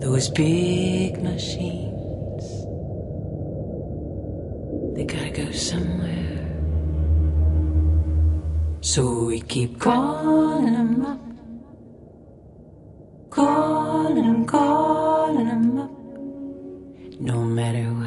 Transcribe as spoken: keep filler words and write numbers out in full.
Those big machines, they gotta go somewhere. So we keep calling them up, calling them, calling them up, no matter what.